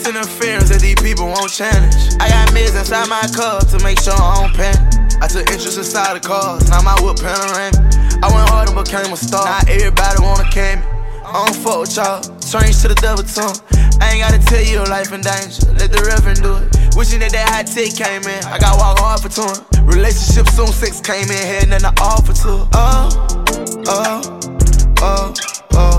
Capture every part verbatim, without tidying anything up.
Police interference that these people won't challenge. I got mids inside my car to make sure I don't panic. I took interest inside the cars, now my whip panoramic. I went hard and became a star, now everybody wanna cam me. I don't fuck with y'all, strange to the double tongue. I ain't gotta tell you life in danger, let the reverend do it. Wishing that that high tech came in, I got walk hard for touring. Relationship soon, sex came in, had nothing to offer to her. Oh, oh, oh, oh.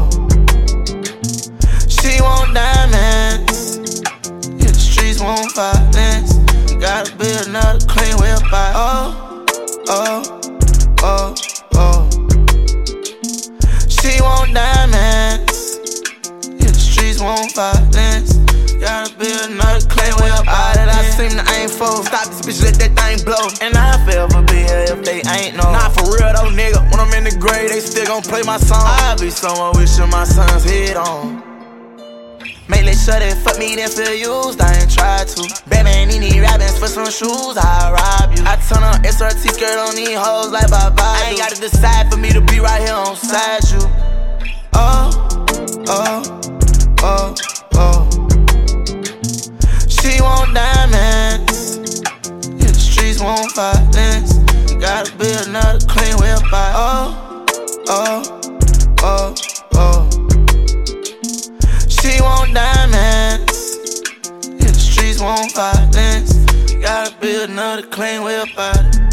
She want diamonds, yeah, the streets want violence. You gotta build another clean whip by. Oh, oh, oh, oh. She want diamonds, yeah, the streets want violence. Gotta build another clean whip by. That I seem to aim for. Stop this bitch, let that thing blow. And I forever be here if they ain't no. Not for real though, nigga. When I'm in the grave, they still gon' play my song. I be somewhere wishing my son's head on. Make let sure they fuck me, then feel used, I ain't tried to. Batman, he need rappings for some shoes, I'll rob you. I turn on S R T skirt on these hoes like Bye-Bye. I ain't gotta decide for me to be right here on side you. Oh, oh, oh, oh. She want diamonds, yeah, the streets want violence. You gotta build another clean whip by. Oh, oh, oh, oh. She want diamonds, yeah, the streets want violence. You gotta build another clean whip by.